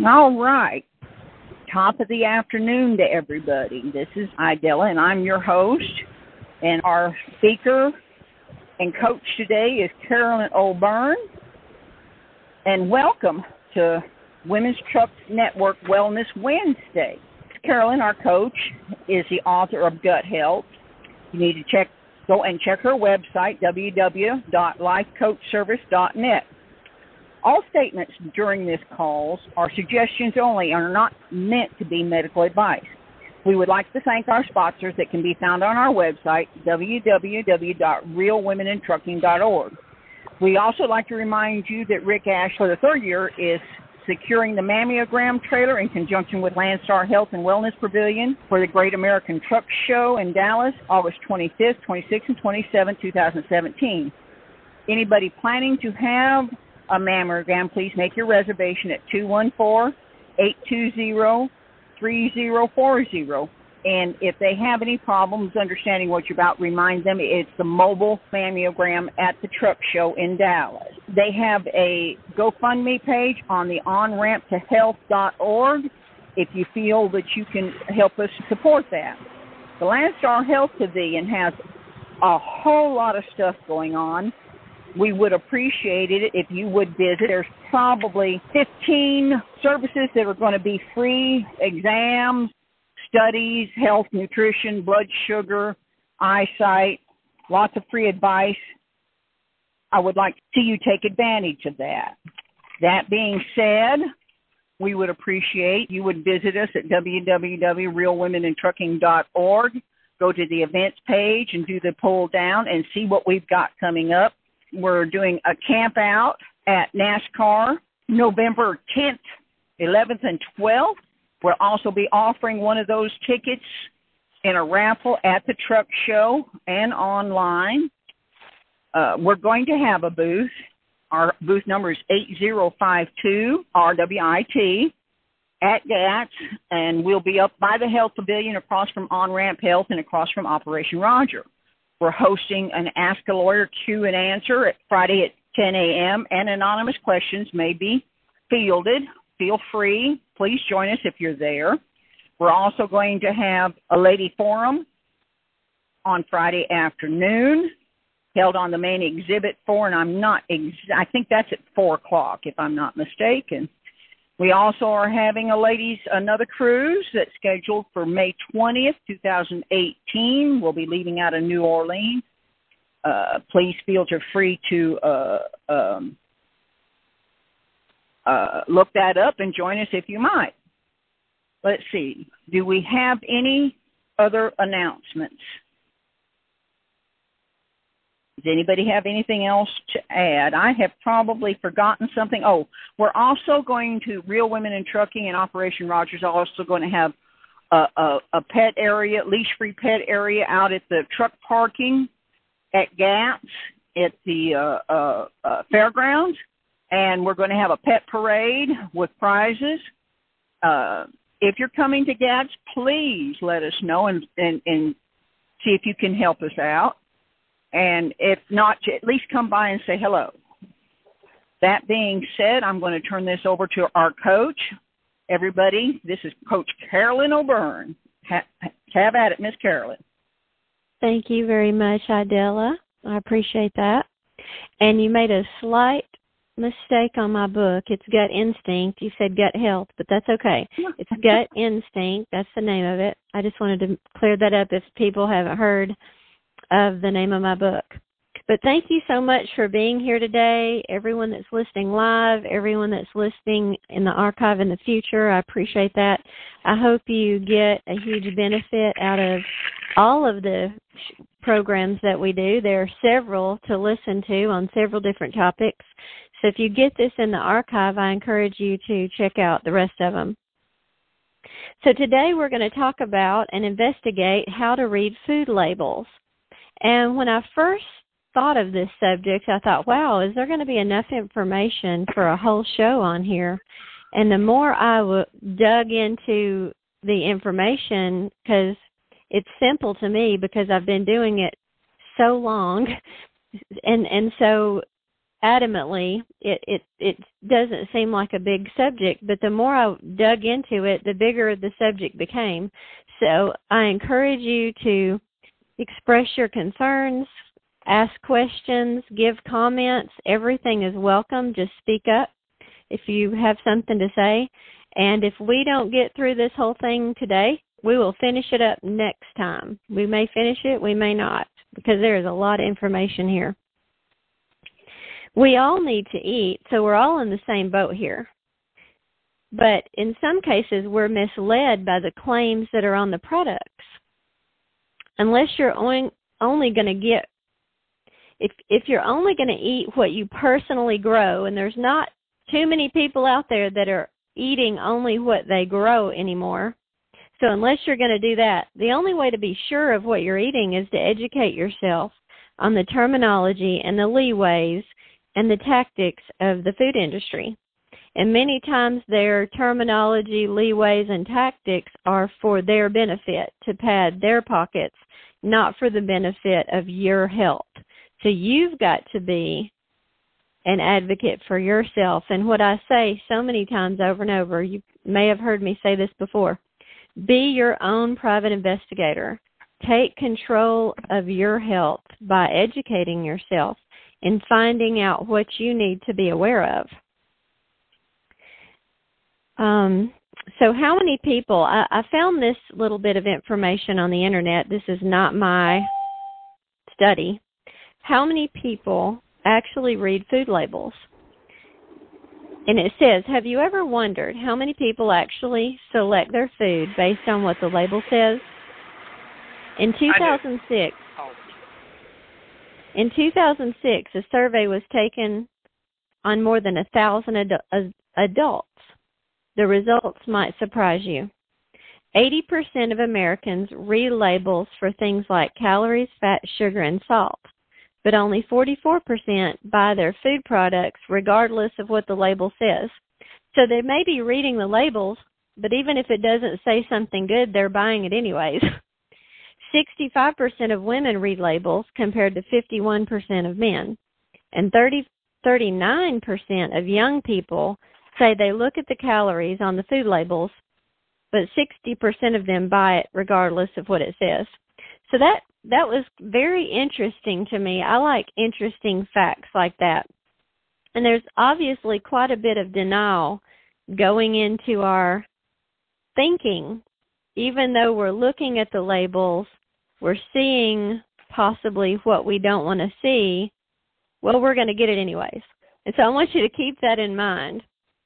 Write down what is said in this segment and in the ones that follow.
All right. Top of the afternoon to everybody. This is Idella, and I'm your host. And our speaker and coach today is Carolyn O'Byrne. And welcome to Women's Truck Network Wellness Wednesday. Carolyn, our coach, is the author of Gut Health. You need to go and check her website, www.lifecoachservice.net. All statements during this call are suggestions only and are not meant to be medical advice. We would like to thank our sponsors that can be found on our website, www.realwomenintrucking.org. We also like to remind you that Rick Ash, for the third year, is securing the mammogram trailer in conjunction with Landstar Health and Wellness Pavilion for the Great American Truck Show in Dallas, August 25th, 26th, and 27th, 2017. Anybody planning to have a mammogram, please make your reservation at 214-820-3040. And if they have any problems understanding what you're about, remind them it's the mobile mammogram at the truck show in Dallas. They have a GoFundMe page on the onramptohealth.org if you feel that you can help us support that. The Landstar Health Pavilion has a whole lot of stuff going on. We would appreciate it if you would visit. There's probably 15 services that are going to be free: exams, studies, health, nutrition, blood sugar, eyesight, lots of free advice. I would like to see you take advantage of that. That being said, we would appreciate you would visit us at www.realwomenintrucking.org. Go to the events page and do the pull down and see what we've got coming up. We're doing a camp out at NASCAR November 10th, 11th, and 12th. We'll also be offering one of those tickets in a raffle at the truck show and online. We're going to have a booth. Our booth number is 8052 RWIT at GATS, and we'll be up by the Health Pavilion across from On-Ramp Health and across from Operation Roger. We're hosting an Ask a Lawyer Q&A at Friday at 10 a.m., and anonymous questions may be fielded. Feel free. Please join us if you're there. We're also going to have a lady forum on Friday afternoon held on the main exhibit 4, and I think that's at 4 o'clock if I'm not mistaken. We also are having another cruise that's scheduled for May 20th, 2018. We'll be leaving out of New Orleans. Please feel free to look that up and join us if you might. Let's see. Do we have any other announcements? Does anybody have anything else to add? I have probably forgotten something. Oh, we're also going to, Real Women in Trucking and Operation Rogers are also going to have a pet area, leash-free pet area out at the truck parking at GATS at the fairgrounds. And we're going to have a pet parade with prizes. If you're coming to GATS, please let us know and see if you can help us out. And if not, at least come by and say hello. That being said, I'm going to turn this over to our coach. Everybody, this is Coach Carolyn O'Byrne. Have at it, Miss Carolyn. Thank you very much, Idella. I appreciate that. And you made a slight mistake on my book. It's Gut Instinct. You said Gut Health, but that's okay. It's Gut Instinct. That's the name of it. I just wanted to clear that up if people haven't heard of the name of my book. But thank you so much for being here today, everyone that's listening live, everyone that's listening in the archive in the future. I appreciate that. I hope you get a huge benefit out of all of the programs that we do. There are several to listen to on several different topics. So if you get this in the archive, I encourage you to check out the rest of them. So today we're going to talk about and investigate how to read food labels. And when I first thought of this subject, I thought, wow, is there going to be enough information for a whole show on here? And the more I dug into the information, because it's simple to me because I've been doing it so long, and so adamantly, it doesn't seem like a big subject, but the more I dug into it, the bigger the subject became. So I encourage you to express your concerns, ask questions, give comments. Everything is welcome. Just speak up if you have something to say. And if we don't get through this whole thing today, we will finish it up next time. We may finish it, we may not, because there is a lot of information here. We all need to eat, so we're all in the same boat here. But in some cases, we're misled by the claims that are on the products. Unless you're only going to get, if you're only going to eat what you personally grow, and there's not too many people out there that are eating only what they grow anymore. So unless you're going to do that, the only way to be sure of what you're eating is to educate yourself on the terminology and the leeways and the tactics of the food industry. And many times their terminology, leeways, and tactics are for their benefit, to pad their pockets, not for the benefit of your health. So you've got to be an advocate for yourself. And what I say so many times over and over, you may have heard me say this before, be your own private investigator. Take control of your health by educating yourself and finding out what you need to be aware of. So how many people, I found this little bit of information on the internet. This is not my study. How many people actually read food labels? And it says, have you ever wondered how many people actually select their food based on what the label says? In 2006, a survey was taken on more than 1,000 adults. The results might surprise you. 80% of Americans read labels for things like calories, fat, sugar, and salt, but only 44% buy their food products regardless of what the label says. So they may be reading the labels, but even if it doesn't say something good, they're buying it anyways. 65% of women read labels compared to 51% of men, and 39% of young people say they look at the calories on the food labels, but 60% of them buy it regardless of what it says. So that was very interesting to me. I like interesting facts like that. And there's obviously quite a bit of denial going into our thinking. Even though we're looking at the labels, we're seeing possibly what we don't want to see, well, we're going to get it anyways. And so I want you to keep that in mind.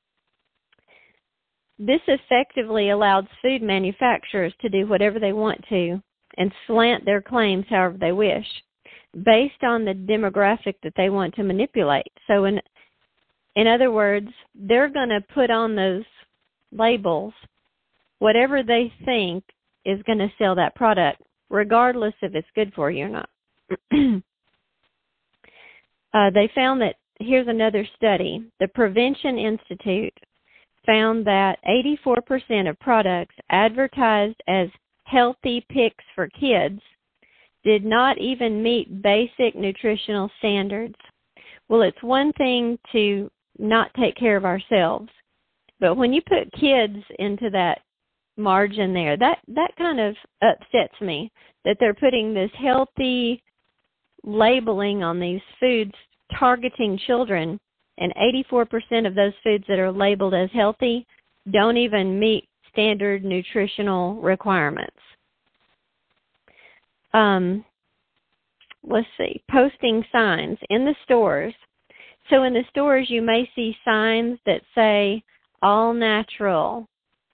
This effectively allows food manufacturers to do whatever they want to and slant their claims however they wish, based on the demographic that they want to manipulate. So in other words, they're going to put on those labels whatever they think is going to sell that product, regardless if it's good for you or not. They found that, here's another study, the Prevention Institute found that 84% of products advertised as healthy picks for kids did not even meet basic nutritional standards. Well, it's one thing to not take care of ourselves, but when you put kids into that margin there, that kind of upsets me, that they're putting this healthy labeling on these foods targeting children, and 84% of those foods that are labeled as healthy don't even meet standard nutritional requirements. Let's see, posting signs in the stores. So in the stores, you may see signs that say all natural,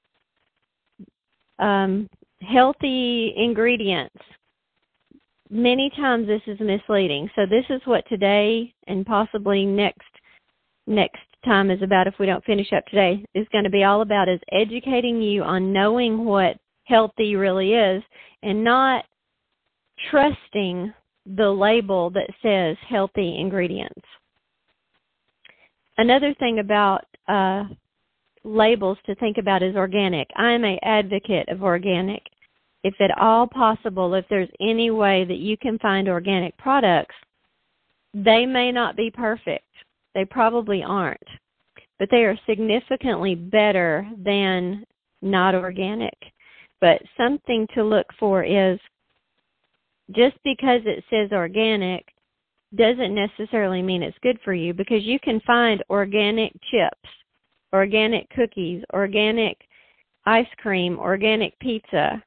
healthy ingredients. Many times this is misleading. So this is what today and possibly next time is about, if we don't finish up today, is going to be all about, is educating you on knowing what healthy really is and not trusting the label that says healthy ingredients. Another thing about labels to think about is organic. I am an advocate of organic. If at all possible, if there's any way that you can find organic products, they may not be perfect. They probably aren't. But they are significantly better than not organic. But something to look for is just because it says organic doesn't necessarily mean it's good for you, because you can find organic chips, organic cookies, organic ice cream, organic pizza.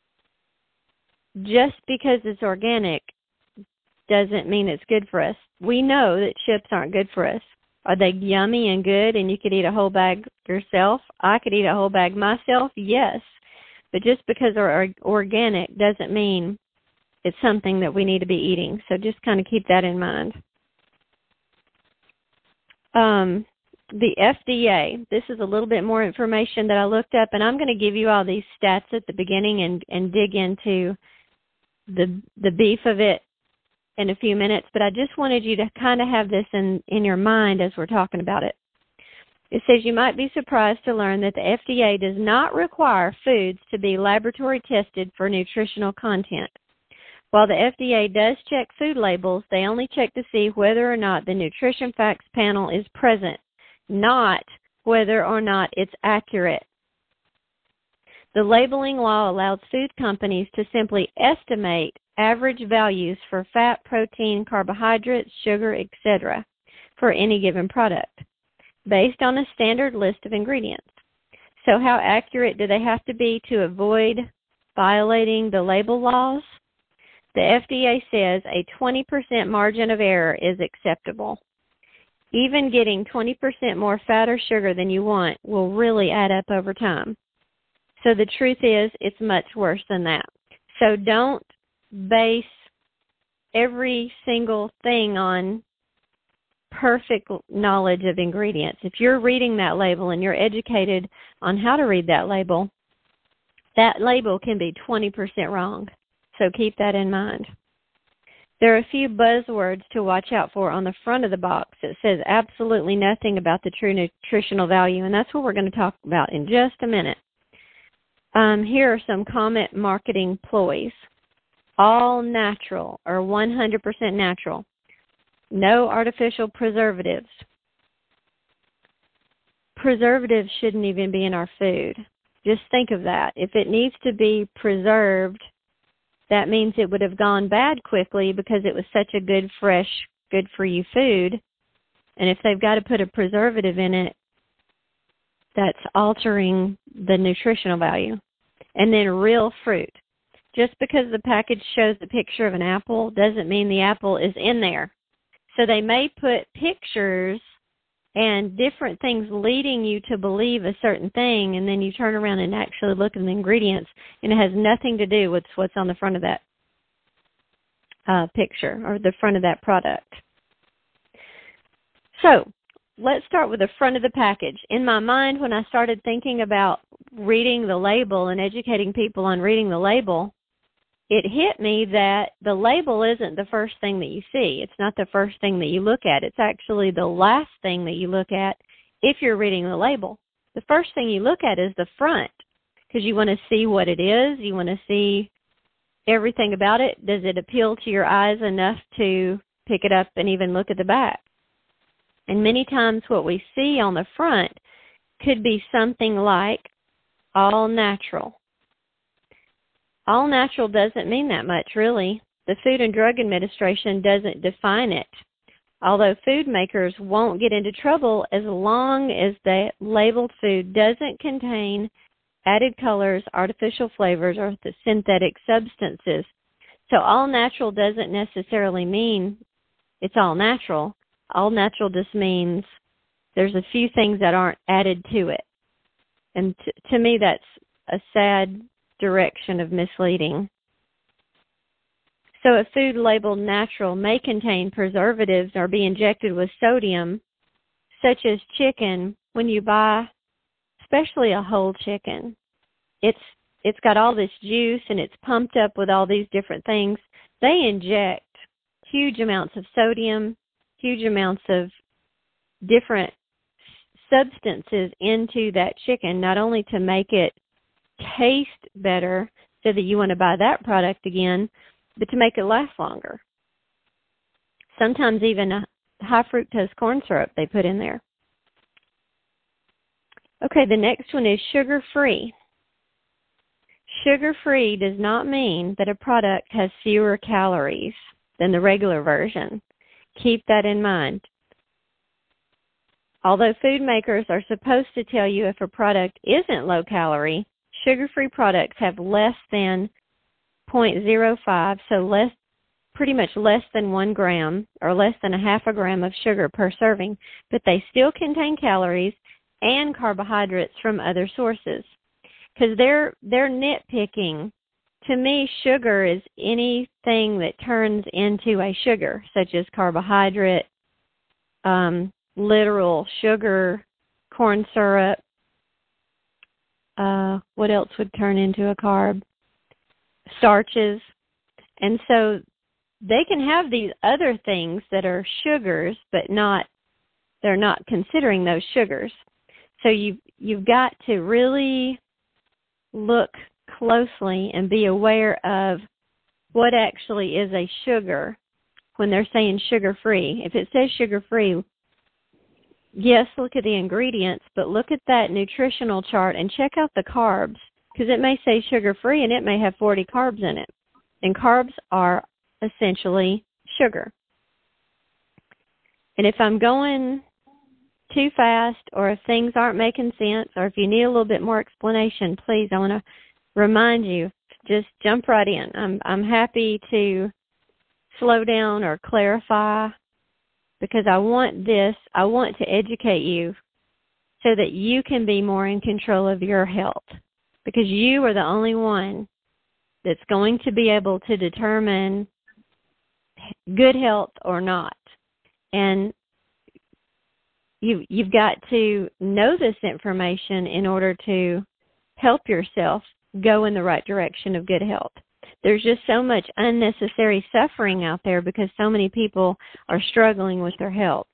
Just because it's organic doesn't mean it's good for us. We know that chips aren't good for us. Are they yummy and good and you could eat a whole bag yourself? I could eat a whole bag myself, yes. But just because they're organic doesn't mean it's something that we need to be eating. So just kind of keep that in mind. The FDA, this is a little bit more information that I looked up, and I'm going to give you all these stats at the beginning and dig into the beef of it in a few minutes, but I just wanted you to kind of have this in your mind as we're talking about it. It says you might be surprised to learn that the FDA does not require foods to be laboratory tested for nutritional content. While the FDA does check food labels, they only check to see whether or not the nutrition facts panel is present, not whether or not it's accurate. The labeling law allows food companies to simply estimate average values for fat, protein, carbohydrates, sugar, etc. for any given product, based on a standard list of ingredients. So how accurate do they have to be to avoid violating the label laws? The FDA says a 20% margin of error is acceptable. Even getting 20% more fat or sugar than you want will really add up over time. So the truth is, it's much worse than that. So don't base every single thing on perfect knowledge of ingredients. If you're reading that label and you're educated on how to read that label can be 20% wrong. So keep that in mind. There are a few buzzwords to watch out for on the front of the box. It says absolutely nothing about the true nutritional value, and that's what we're going to talk about in just a minute. Here are some common marketing ploys. All natural or 100% natural. No artificial preservatives. Preservatives shouldn't even be in our food. Just think of that. If it needs to be preserved, that means it would have gone bad quickly because it was such a good, fresh, good-for-you food. And if they've got to put a preservative in it, that's altering the nutritional value. And then real fruit. Just because the package shows the picture of an apple doesn't mean the apple is in there. So they may put pictures and different things leading you to believe a certain thing, and then you turn around and actually look at the ingredients, and it has nothing to do with what's on the front of that picture or the front of that product. So let's start with the front of the package. In my mind, when I started thinking about reading the label and educating people on reading the label, it hit me that the label isn't the first thing that you see. It's not the first thing that you look at. It's actually the last thing that you look at if you're reading the label. The first thing you look at is the front because you want to see what it is. You want to see everything about it. Does it appeal to your eyes enough to pick it up and even look at the back? And many times what we see on the front could be something like all natural. All natural doesn't mean that much, really. The Food and Drug Administration doesn't define it, although food makers won't get into trouble as long as the labeled food doesn't contain added colors, artificial flavors, or the synthetic substances. So all natural doesn't necessarily mean it's all natural. All natural just means there's a few things that aren't added to it. And to me, that's a sad direction of misleading. So a food labeled natural may contain preservatives or be injected with sodium, such as chicken. When you buy, especially a whole chicken, it's got all this juice and it's pumped up with all these different things. They inject huge amounts of sodium, huge amounts of different substances into that chicken, not only to make it taste better so that you want to buy that product again, but to make it last longer. Sometimes even high fructose corn syrup they put in there. Okay, the next one is sugar-free. Sugar-free does not mean that a product has fewer calories than the regular version. Keep that in mind. Although food makers are supposed to tell you if a product isn't low-calorie, sugar-free products have less than 0.05, so pretty much less than 1 gram or less than a half a gram of sugar per serving, but they still contain calories and carbohydrates from other sources. Because they're nitpicking. To me, sugar is anything that turns into a sugar, such as carbohydrate, literal sugar, corn syrup. What else would turn into a carb? Starches. And so they can have these other things that are sugars, but they're not considering those sugars. So you've got to really look closely and be aware of what actually is a sugar when they're saying sugar-free. If it says sugar-free, yes, look at the ingredients, but look at that nutritional chart and check out the carbs, because it may say sugar-free and it may have 40 carbs in it. And carbs are essentially sugar. And if I'm going too fast, or if things aren't making sense, or if you need a little bit more explanation, please, I want to remind you, just jump right in. I'm happy to slow down or clarify, because I want to educate you so that you can be more in control of your health, because you are the only one that's going to be able to determine good health or not. And you've got to know this information in order to help yourself go in the right direction of good health. There's just so much unnecessary suffering out there because so many people are struggling with their health.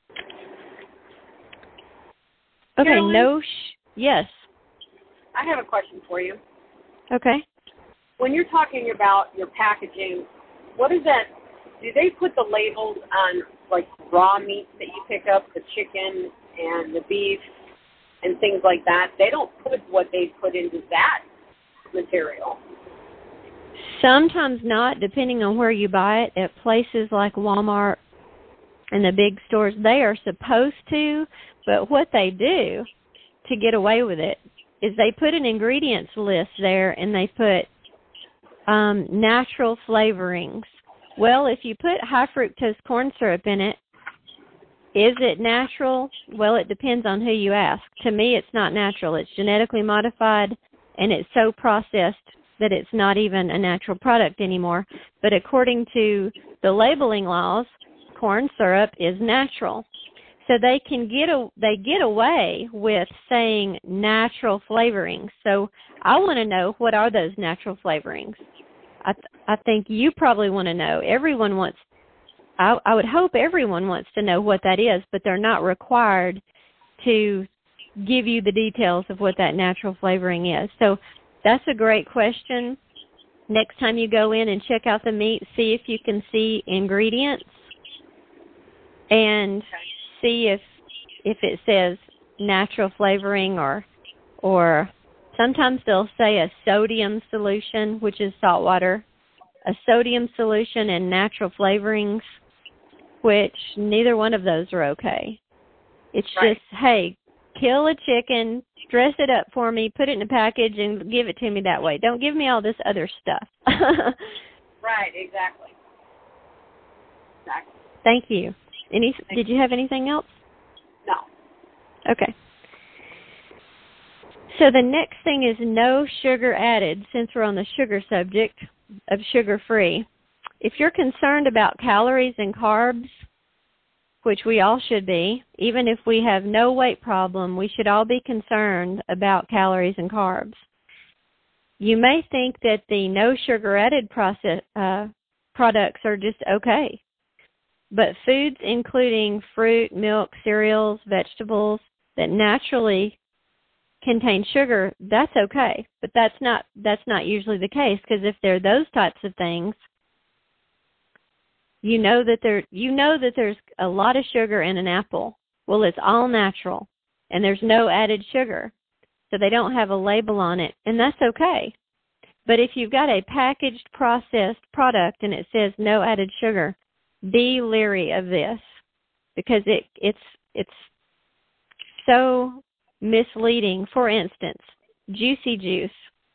Okay, Carolyn, yes. I have a question for you. Okay. When you're talking about your packaging, what is that? Do they put the labels on, like, raw meats that you pick up, the chicken and the beef and things like that? They don't put what they put into that material. Sometimes not, depending on where you buy it. At places like Walmart and the big stores, they are supposed to, but what they do to get away with it is they put an ingredients list there and they put natural flavorings. Well, if you put high fructose corn syrup in it, is it natural? Well, it depends on who you ask. To me, it's not natural. It's genetically modified, and it's so processed that it's not even a natural product anymore. But according to the labeling laws, corn syrup is natural. So they get away with saying natural flavorings. So I want to know, what are those natural flavorings? I think you probably want to know. Everyone wants, I would hope everyone wants to know what that is, but they're not required to give you the details of what that natural flavoring is. So that's a great question. Next time you go in and check out the meat, see if you can see ingredients and see if it says natural flavoring or sometimes they'll say a sodium solution, which is salt water, a sodium solution and natural flavorings, which neither one of those are okay. It's right. Just, hey, kill a chicken, dress it up for me, put it in a package, and give it to me that way. Don't give me all this other stuff. Right, exactly. Thank you. Did you have anything else? No. Okay. So the next thing is no sugar added, since we're on the sugar subject of sugar-free. If you're concerned about calories and carbs, which we all should be, even if we have no weight problem, we should all be concerned about calories and carbs. You may think that the no sugar added products are just okay, but foods including fruit, milk, cereals, vegetables that naturally contain sugar, that's okay. But that's not usually the case, because if they're those types of things, You know that there's a lot of sugar in an apple. Well, it's all natural, and there's no added sugar. So they don't have a label on it, and that's okay. But if you've got a packaged, processed product and it says no added sugar, be leery of this, because it's so misleading. For instance, Juicy Juice.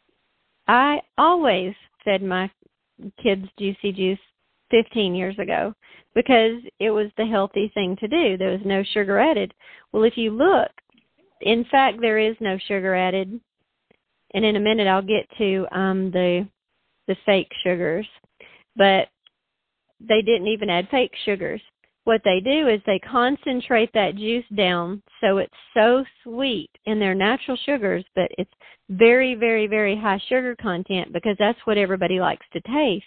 I always fed my kids Juicy Juice 15 years ago because it was the healthy thing to do. There was no sugar added. Well, if you look, in fact, there is no sugar added. And in a minute, I'll get to the fake sugars. But they didn't even add fake sugars. What they do is they concentrate that juice down so it's so sweet in their natural sugars, but it's very, very, very high sugar content because that's what everybody likes to taste.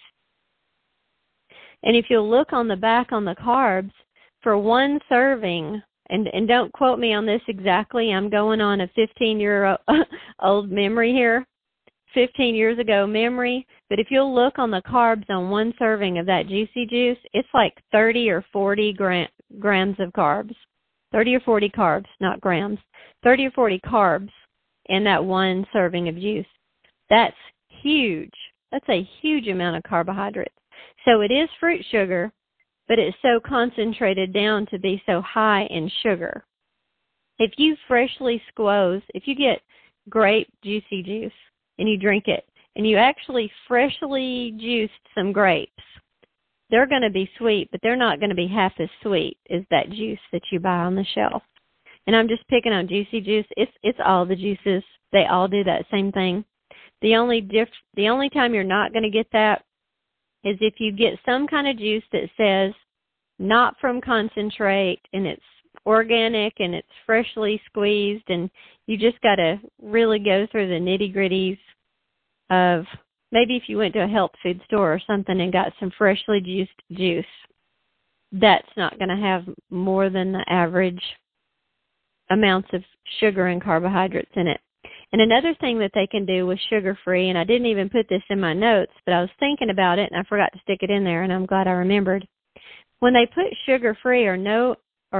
And if you'll look on the back on the carbs, for one serving, and don't quote me on this exactly, I'm going on a 15-year-old memory here, 15 years ago memory, but if you'll look on the carbs on one serving of that Juicy Juice, it's like 30 or 40 grams of carbs. 30 or 40 carbs, not grams. 30 or 40 carbs in that one serving of juice. That's huge. That's a huge amount of carbohydrates. So it is fruit sugar, but it's so concentrated down to be so high in sugar. If you freshly squoze, if you get grape Juicy Juice and you drink it, and you actually freshly juiced some grapes, they're going to be sweet, but they're not going to be half as sweet as that juice that you buy on the shelf. And I'm just picking on Juicy Juice. It's all the juices. They all do that same thing. The only time you're not going to get that is if you get some kind of juice that says not from concentrate and it's organic and it's freshly squeezed, and you just got to really go through the nitty-gritties of maybe if you went to a health food store or something and got some freshly juiced juice, that's not going to have more than the average amounts of sugar and carbohydrates in it. And another thing that they can do with sugar-free, and I didn't even put this in my notes, but I was thinking about it, and I forgot to stick it in there, and I'm glad I remembered. When they put sugar-free no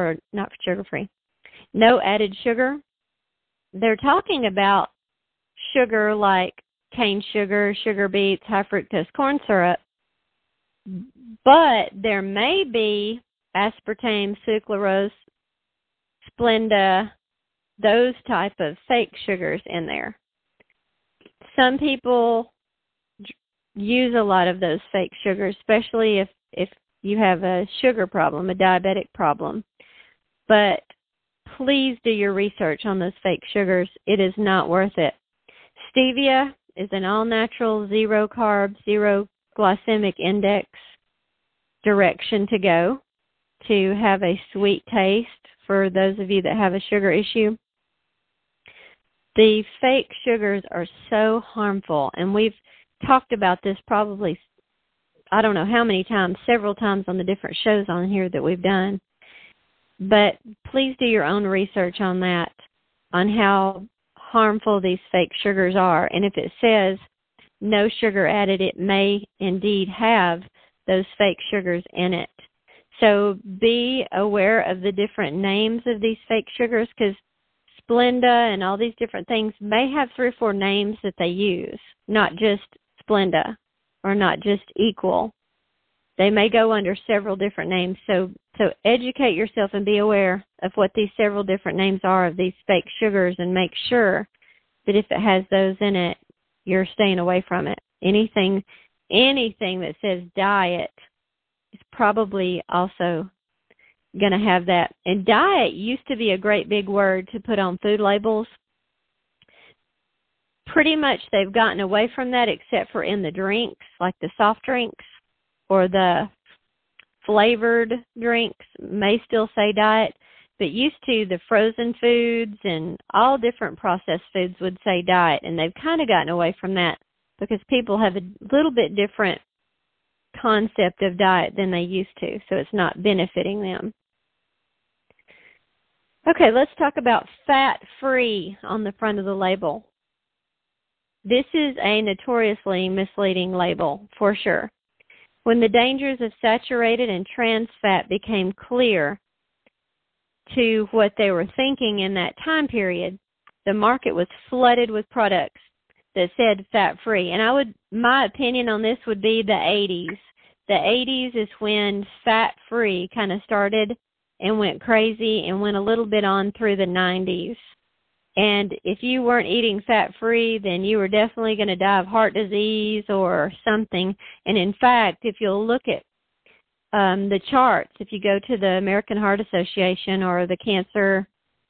added sugar, they're talking about sugar like cane sugar, sugar beets, high fructose corn syrup, but there may be aspartame, sucralose, Splenda, those type of fake sugars in there. Some people use a lot of those fake sugars, especially if you have a sugar problem, a diabetic problem. But please do your research on those fake sugars. It is not worth it. Stevia is an all-natural, zero-carb, zero-glycemic index direction to go to have a sweet taste for those of you that have a sugar issue. The fake sugars are so harmful, and we've talked about this probably, I don't know how many times, several times on the different shows on here that we've done. But please do your own research on that, on how harmful these fake sugars are. And if it says no sugar added, it may indeed have those fake sugars in it. So be aware of the different names of these fake sugars, because Splenda and all these different things may have 3 or 4 names that they use, not just Splenda or not just Equal. They may go under several different names. So educate yourself and be aware of what these several different names are of these fake sugars, and make sure that if it has those in it, you're staying away from it. Anything that says diet is probably also going to have that. And diet used to be a great big word to put on food labels. Pretty much they've gotten away from that, except for in the drinks, like the soft drinks or the flavored drinks may still say diet, but used to the frozen foods and all different processed foods would say diet, and they've kind of gotten away from that because people have a little bit different concept of diet than they used to, so it's not benefiting them. Okay, let's talk about fat-free on the front of the label. This is a notoriously misleading label, for sure. When the dangers of saturated and trans fat became clear to what they were thinking in that time period, the market was flooded with products that said fat-free. And my opinion on this would be the 80s. The 80s is when fat-free kind of started and went crazy and went a little bit on through the 90s. And if you weren't eating fat-free, then you were definitely going to die of heart disease or something. And in fact, if you'll look at the charts, if you go to the American Heart Association or the Cancer,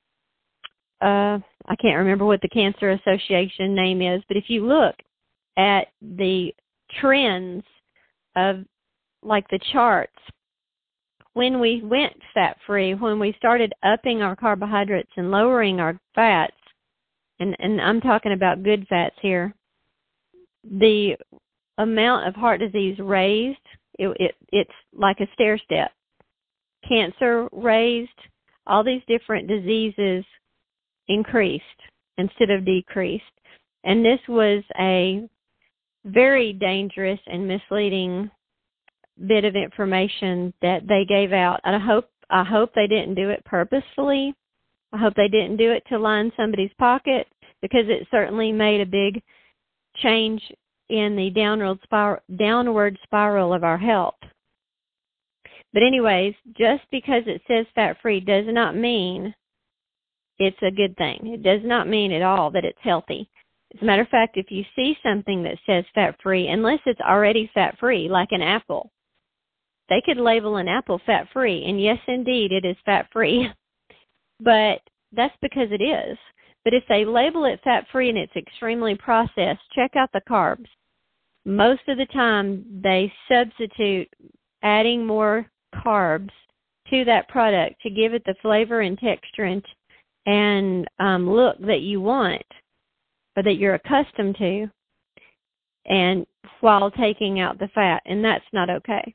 I can't remember what the Cancer Association name is, but if you look at the trends of like the charts, when we went fat-free, when we started upping our carbohydrates and lowering our fats, and I'm talking about good fats here, the amount of heart disease raised. It's like a stair step. Cancer raised, all these different diseases increased instead of decreased. And this was a very dangerous and misleading bit of information that they gave out. And I hope they didn't do it purposefully. I hope they didn't do it to line somebody's pocket, because it certainly made a big change in the downward spiral of our health. But anyways, just because it says fat-free does not mean it's a good thing. It does not mean at all that it's healthy. As a matter of fact, if you see something that says fat-free, unless it's already fat-free, like an apple, they could label an apple fat-free, and yes, indeed, it is fat-free. But that's because it is. But if they label it fat-free and it's extremely processed, check out the carbs. Most of the time, they substitute adding more carbs to that product to give it the flavor and texture and look that you want, or that you're accustomed to, and while taking out the fat, and that's not okay.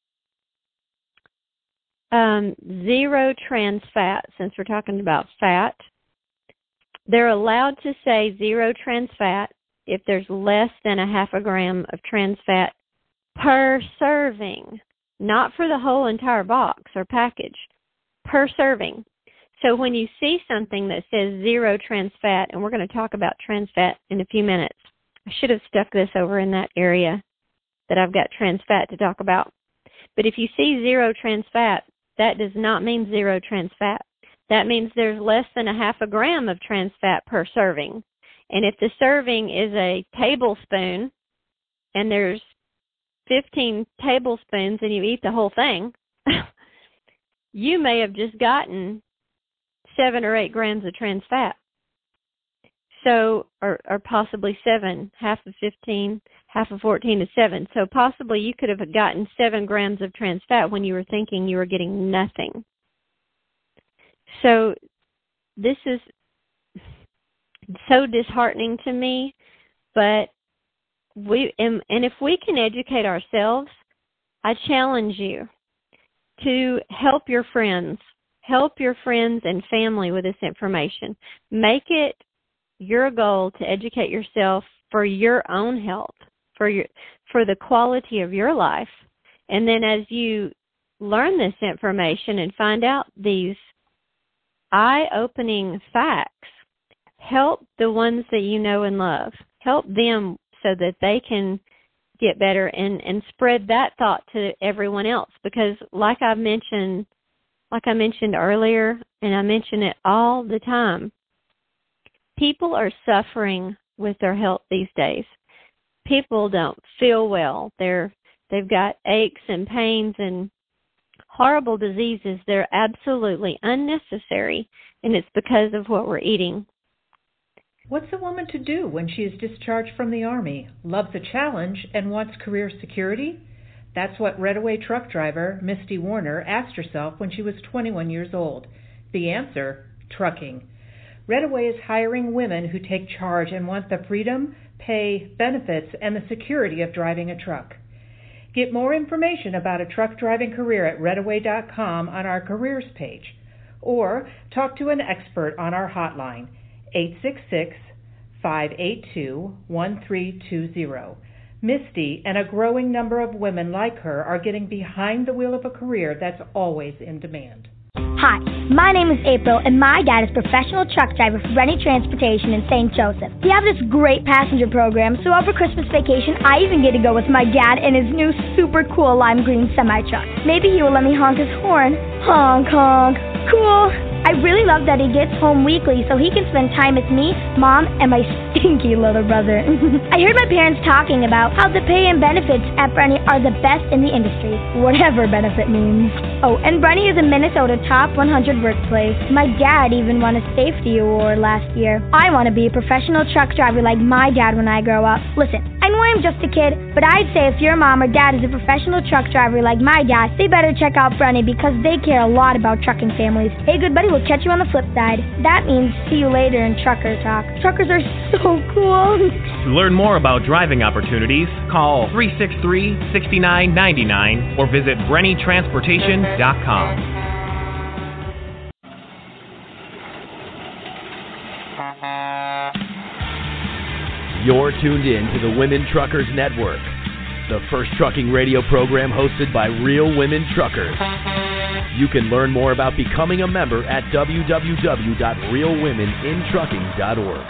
Zero trans fat, since we're talking about fat, they're allowed to say zero trans fat if there's less than a half a gram of trans fat per serving, not for the whole entire box or package, per serving. So when you see something that says zero trans fat, and we're going to talk about trans fat in a few minutes. I should have stuck this over in that area that I've got trans fat to talk about. But if you see zero trans fat, that does not mean zero trans fat. That means there's less than a half a gram of trans fat per serving. And if the serving is a tablespoon and there's 15 tablespoons and you eat the whole thing, you may have just gotten 7 or 8 grams of trans fat. So, or possibly 7, half of 15, half of 14 is 7. So possibly you could have gotten 7 grams of trans fat when you were thinking you were getting nothing. So this is so disheartening to me, but and if we can educate ourselves, I challenge you to help your friends and family with this information. Make it your goal to educate yourself for your own health, for the quality of your life. And then as you learn this information and find out these eye-opening facts, help the ones that you know and love. Help them so that they can get better and spread that thought to everyone else. Because like I mentioned earlier, and I mention it all the time, people are suffering with their health these days. People don't feel well. They've got aches and pains and horrible diseases. They're absolutely unnecessary, and it's because of what we're eating. What's a woman to do when she is discharged from the Army, loves a challenge, and wants career security? That's what Reddaway truck driver Misty Warner asked herself when she was 21 years old. The answer: trucking. Reddaway is hiring women who take charge and want the freedom, pay, benefits, and the security of driving a truck. Get more information about a truck driving career at Reddaway.com on our careers page, or talk to an expert on our hotline, 866-582-1320. Misty and a growing number of women like her are getting behind the wheel of a career that's always in demand. Hi, my name is April, and my dad is professional truck driver for Rennie Transportation in St. Joseph. We have this great passenger program, so over Christmas vacation, I even get to go with my dad in his new super cool lime green semi-truck. Maybe he will let me honk his horn. Honk, honk. Cool. I really love that he gets home weekly so he can spend time with me, Mom, and my stinky little brother. I heard my parents talking about how the pay and benefits at Brennie are the best in the industry, whatever benefit means. Oh, and Brennie is a Minnesota Top 100 workplace. My dad even won a safety award last year. I want to be a professional truck driver like my dad when I grow up. Listen, I know I'm just a kid, but I'd say if your mom or dad is a professional truck driver like my dad, they better check out Brennie because they care a lot about trucking families. Hey, good buddy, we'll catch you on the flip side. That means see you later in Trucker Talk. Truckers are so cool. To learn more about driving opportunities, call 363-6999 or visit BrennieTransportation.com. You're tuned in to the Women Truckers Network, the first trucking radio program hosted by real women truckers. You can learn more about becoming a member at www.realwomenintrucking.org.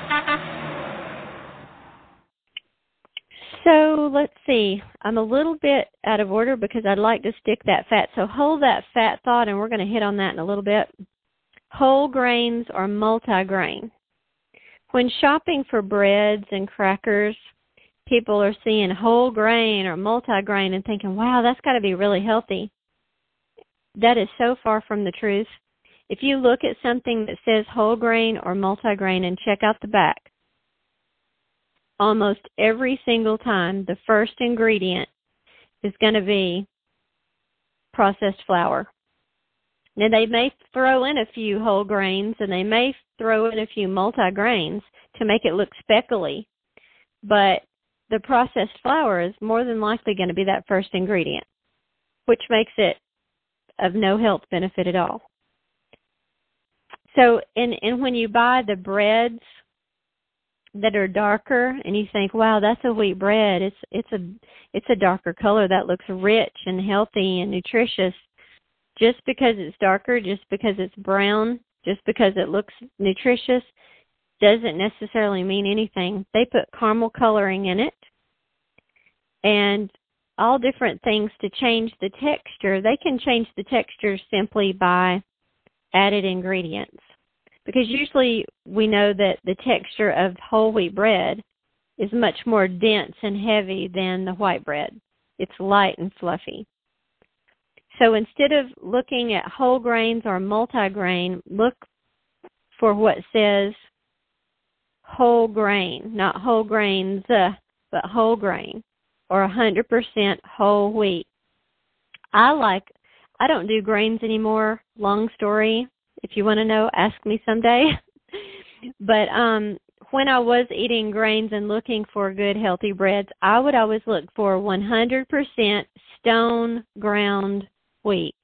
So let's see. I'm a little bit out of order because I'd like to stick that fat. So hold that fat thought, and we're going to hit on that in a little bit. Whole grains or multigrain. When shopping for breads and crackers, people are seeing whole grain or multigrain and thinking, wow, that's got to be really healthy. That is so far from the truth. If you look at something that says whole grain or multigrain and check out the back, almost every single time the first ingredient is going to be processed flour. Now, they may throw in a few whole grains and they may throw in a few multigrains to make it look speckly, but the processed flour is more than likely going to be that first ingredient, which makes it of no health benefit at all. So, and when you buy the breads that are darker, and you think, "Wow, that's a wheat bread. It's a darker color that looks rich and healthy and nutritious." Just because it's darker, just because it's brown, just because it looks nutritious, doesn't necessarily mean anything. They put caramel coloring in it, and all different things to change the texture. They can change the texture simply by added ingredients. Because usually we know that the texture of whole wheat bread is much more dense and heavy than the white bread. It's light and fluffy. So instead of looking at whole grains or multigrain, look for what says whole grain, not whole grains, but whole grain, or 100% whole wheat. I don't do grains anymore. Long story. If you want to know, ask me someday. But when I was eating grains and looking for good, healthy breads, I would always look for 100% stone ground wheat.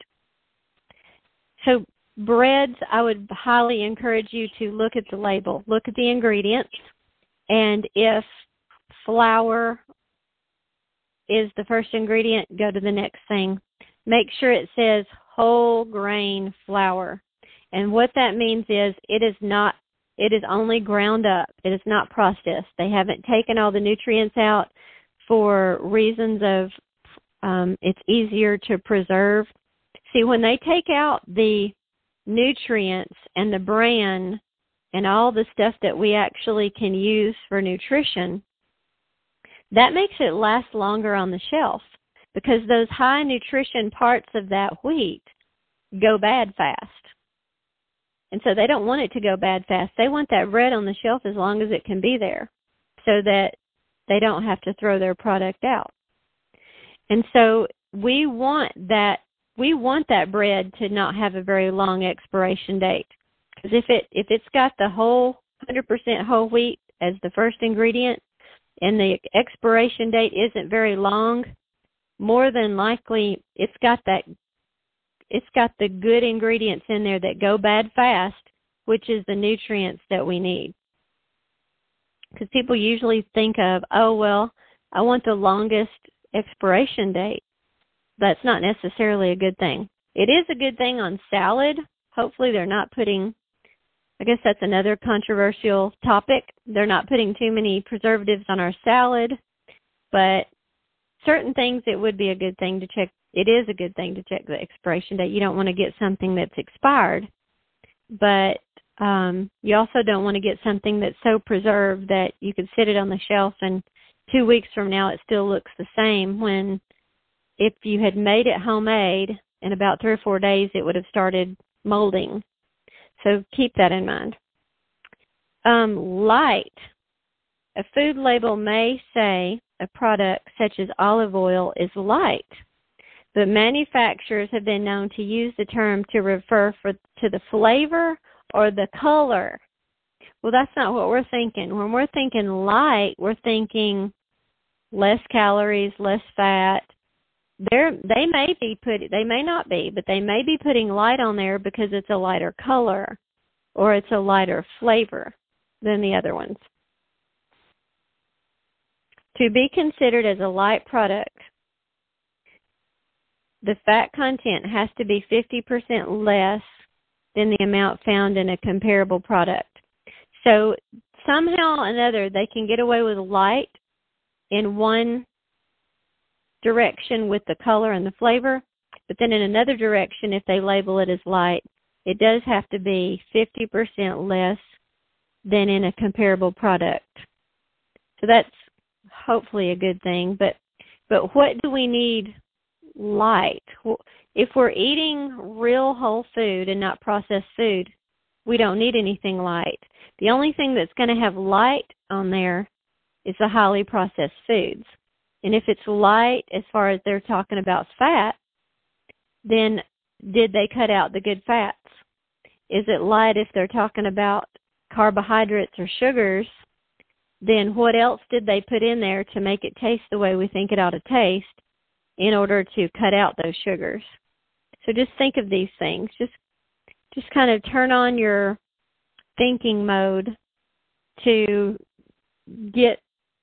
So breads, I would highly encourage you to look at the label, look at the ingredients, and if flour is the first ingredient, go to the next thing. Make sure it says whole grain flour. And what that means is it is only ground up. It is not processed. They haven't taken all the nutrients out for reasons of it's easier to preserve. See, when they take out the nutrients and the bran and all the stuff that we actually can use for nutrition, that makes it last longer on the shelf because those high nutrition parts of that wheat go bad fast. And so they don't want it to go bad fast. They want that bread on the shelf as long as it can be there so that they don't have to throw their product out. And so we want that bread to not have a very long expiration date. Because if it's got the whole 100% whole wheat as the first ingredient and the expiration date isn't very long, more than likely it's got the good ingredients in there that go bad fast, which is the nutrients that we need. Because people usually think of, oh, well, I want the longest expiration date. That's not necessarily a good thing. It is a good thing on salad. Hopefully they're not putting, I guess that's another controversial topic. They're not putting too many preservatives on our salad, but certain things it would be a good thing to check. It is a good thing to check the expiration date. You don't want to get something that's expired, but you also don't want to get something that's so preserved that you could sit it on the shelf and 2 weeks from now it still looks the same, when if you had made it homemade, in about 3 or 4 days it would have started molding. So keep that in mind. Light. A food label may say a product such as olive oil is light, but manufacturers have been known to use the term to refer to the flavor or the color. Well, that's not what we're thinking. When we're thinking light, we're thinking less calories, less fat. They may not be, but they may be putting light on there because it's a lighter color or it's a lighter flavor than the other ones. To be considered as a light product, the fat content has to be 50% less than the amount found in a comparable product. So somehow or another, they can get away with light in one direction with the color and the flavor, but then in another direction, if they label it as light, it does have to be 50% less than in a comparable product. So that's hopefully a good thing. But what do we need light? Well, if we're eating real whole food and not processed food, we don't need anything light. The only thing that's going to have light on there is the highly processed foods. And if it's light as far as they're talking about fat, then did they cut out the good fats? Is it light if they're talking about carbohydrates or sugars? Then what else did they put in there to make it taste the way we think it ought to taste in order to cut out those sugars? So just think of these things. Just kind of turn on your thinking mode to get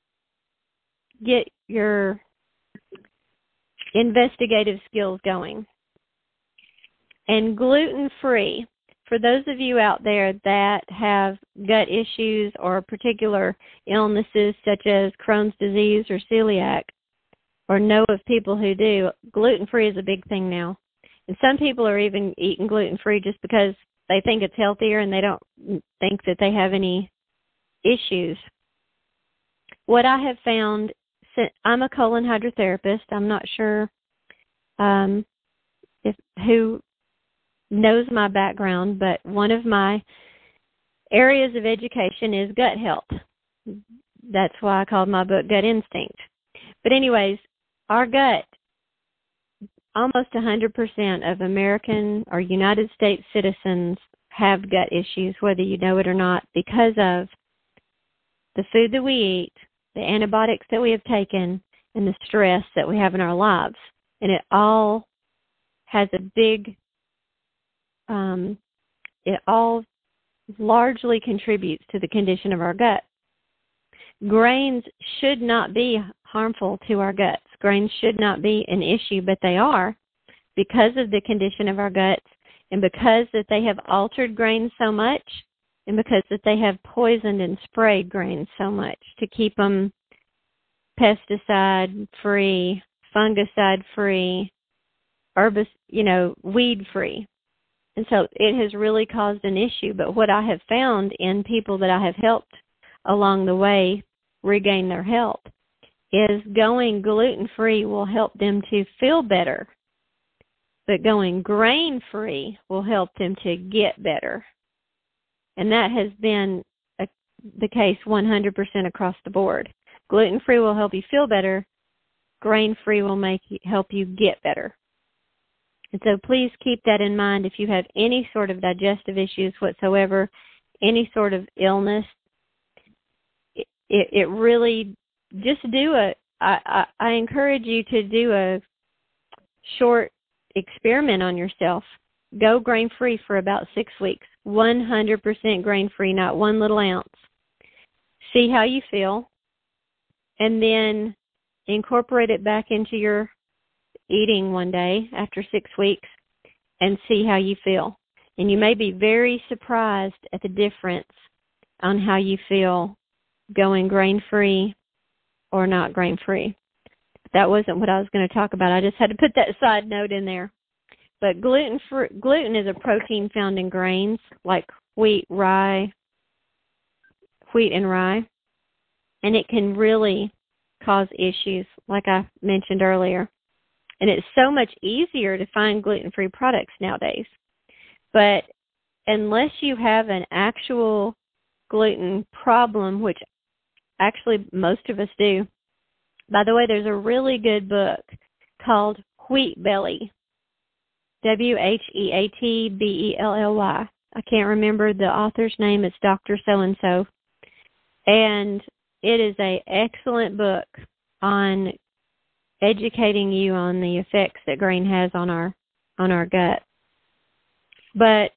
your investigative skills going. And gluten-free. For those of you out there that have gut issues or particular illnesses such as Crohn's disease or celiac, or know of people who do, gluten-free is a big thing now. And some people are even eating gluten-free just because they think it's healthier and they don't think that they have any issues. What I have found, I'm a colon hydrotherapist. I'm not sure who knows my background, but one of my areas of education is gut health. That's why I called my book Gut Instinct. But anyways, our gut, almost 100% of American or United States citizens have gut issues, whether you know it or not, because of the food that we eat, the antibiotics that we have taken, and the stress that we have in our lives. And it all has a big, it all largely contributes to the condition of our gut. Grains should not be harmful to our guts. Grains should not be an issue, but they are because of the condition of our guts and because that they have altered grains so much and because that they have poisoned and sprayed grains so much to keep them pesticide-free, fungicide-free, weed-free. And so it has really caused an issue. But what I have found in people that I have helped along the way regain their health is going gluten-free will help them to feel better. But going grain-free will help them to get better. And that has been the case 100% across the board. Gluten-free will help you feel better. Grain-free will help you get better. And so please keep that in mind if you have any sort of digestive issues whatsoever, any sort of illness. It really, just I encourage you to do a short experiment on yourself. Go grain-free for about 6 weeks, 100% grain-free, not one little ounce. See how you feel, and then incorporate it back into your eating one day after 6 weeks and see how you feel. And you may be very surprised at the difference on how you feel going grain-free or not grain-free. That wasn't what I was going to talk about. I just had to put that side note in there. But gluten is a protein found in grains like wheat and rye, and it can really cause issues, like I mentioned earlier. And it's so much easier to find gluten-free products nowadays. But unless you have an actual gluten problem, which actually most of us do. By the way, there's a really good book called Wheat Belly, Wheatbelly. I can't remember the author's name. It's Dr. So-and-so. And it is an excellent book on educating you on the effects that grain has on our gut. But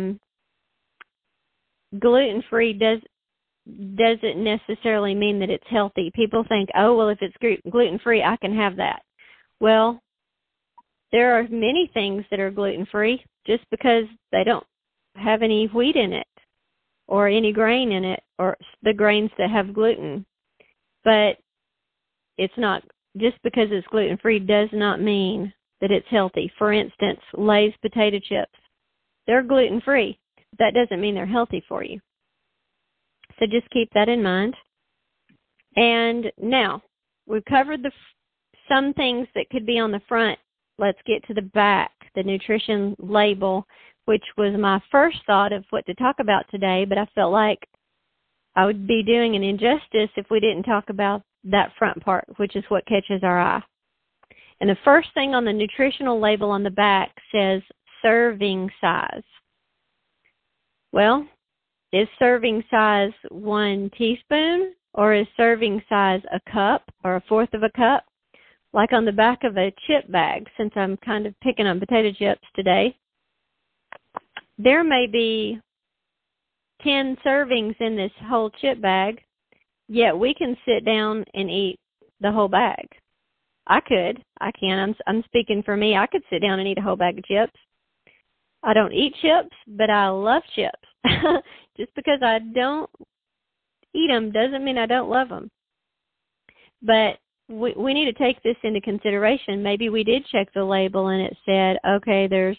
gluten-free doesn't necessarily mean that it's healthy. People think, oh, well, if it's gluten-free, I can have that. Well, there are many things that are gluten-free just because they don't have any wheat in it or any grain in it or the grains that have gluten. But it's not, just because it's gluten-free does not mean that it's healthy. For instance, Lay's potato chips, they're gluten-free. That doesn't mean they're healthy for you. So just keep that in mind. And now, we've covered some things that could be on the front. Let's get to the back, the nutrition label, which was my first thought of what to talk about today, but I felt like I would be doing an injustice if we didn't talk about that front part, which is what catches our eye. And the first thing on the nutritional label on the back says serving size. Well, is serving size 1 teaspoon or is serving size a cup or a fourth of a cup? Like on the back of a chip bag, since I'm kind of picking on potato chips today, there may be 10 servings in this whole chip bag, yet we can sit down and eat the whole bag. I can. I'm speaking for me. I could sit down and eat a whole bag of chips. I don't eat chips, but I love chips. Just because I don't eat them doesn't mean I don't love them. But we need to take this into consideration. Maybe we did check the label and it said, okay, there's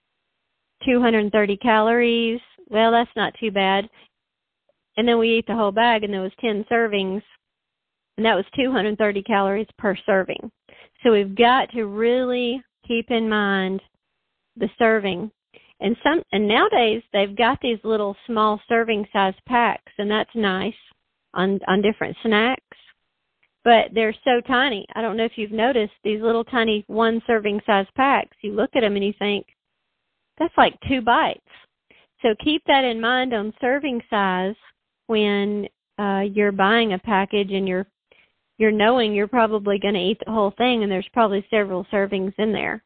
230 calories. Well, that's not too bad. And then we eat the whole bag and there was 10 servings, and that was 230 calories per serving. So we've got to really keep in mind the serving. And nowadays they've got these little small serving size packs, and that's nice on different snacks. But they're so tiny. I don't know if you've noticed these little tiny 1 serving size packs. You look at them and you think, that's like 2 bites. So keep that in mind on serving size when you're buying a package and you're knowing you're probably going to eat the whole thing, and there's probably several servings in there.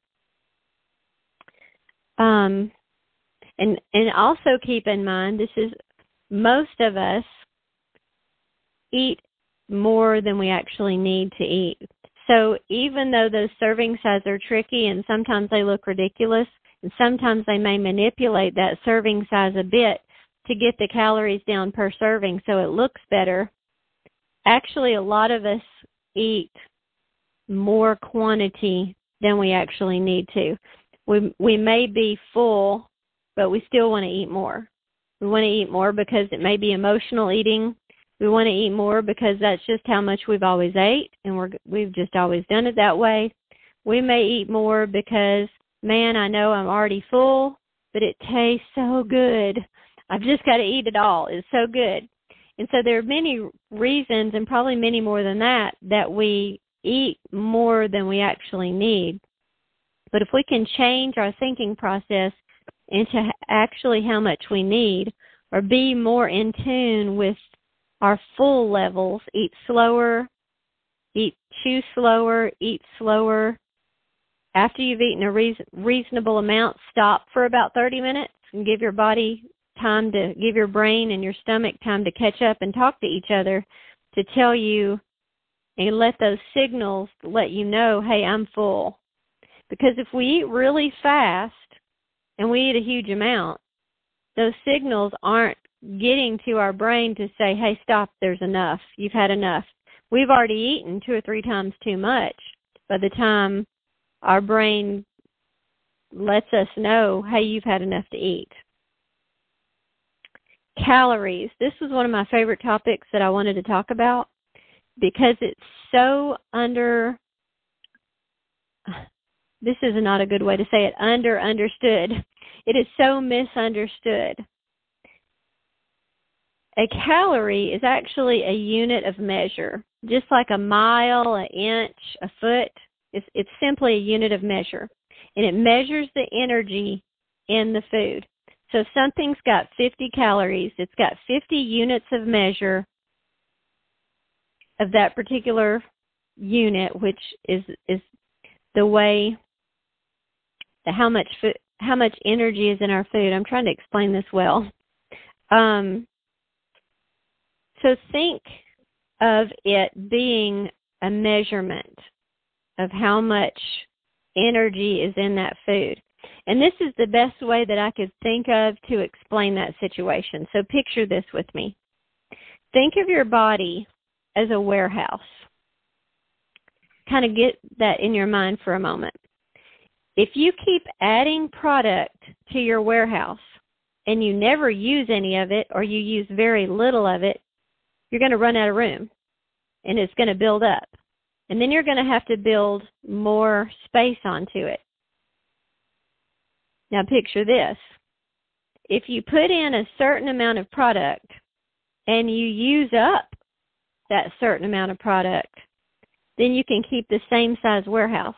And also keep in mind, most of us eat more than we actually need to eat. So even though those serving sizes are tricky and sometimes they look ridiculous, and sometimes they may manipulate that serving size a bit to get the calories down per serving so it looks better, actually a lot of us eat more quantity than we actually need to. We may be full, but we still want to eat more. We want to eat more because it may be emotional eating. We want to eat more because that's just how much we've always ate, and we've just always done it that way. We may eat more because, man, I know I'm already full, but it tastes so good. I've just got to eat it all. It's so good. And so there are many reasons, and probably many more than that we eat more than we actually need. But if we can change our thinking process into actually how much we need, or be more in tune with our full levels, eat slower, chew slower, eat slower. After you've eaten a reasonable amount, stop for about 30 minutes and give your body time to, give your brain and your stomach time to catch up and talk to each other to tell you and let those signals let you know, hey, I'm full. Because if we eat really fast and we eat a huge amount, those signals aren't getting to our brain to say, hey, stop, there's enough. You've had enough. We've already eaten 2 or 3 times too much by the time our brain lets us know, hey, you've had enough to eat. Calories. This was one of my favorite topics that I wanted to talk about because it's so this is not a good way to say it, understood. It is so misunderstood. A calorie is actually a unit of measure, just like a mile, an inch, a foot. It's simply a unit of measure, and it measures the energy in the food. So if something's got 50 calories, it's got 50 units of measure of that particular unit, which is the way, how much energy is in our food. I'm trying to explain this well. So think of it being a measurement of how much energy is in that food. And this is the best way that I could think of to explain that situation. So picture this with me. Think of your body as a warehouse. Kind of get that in your mind for a moment. If you keep adding product to your warehouse and you never use any of it or you use very little of it, you're going to run out of room and it's going to build up. And then you're going to have to build more space onto it. Now picture this. If you put in a certain amount of product and you use up that certain amount of product, then you can keep the same size warehouse.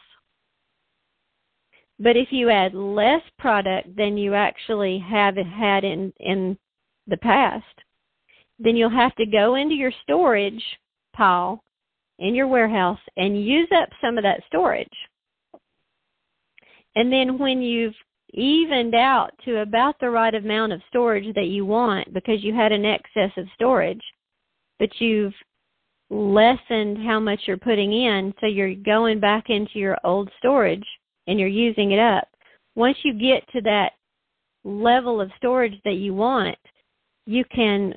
But if you add less product than you actually have had in the past, then you'll have to go into your storage pile in your warehouse and use up some of that storage. And then when you've evened out to about the right amount of storage that you want because you had an excess of storage, but you've lessened how much you're putting in, so you're going back into your old storage and you're using it up. Once you get to that level of storage that you want, you can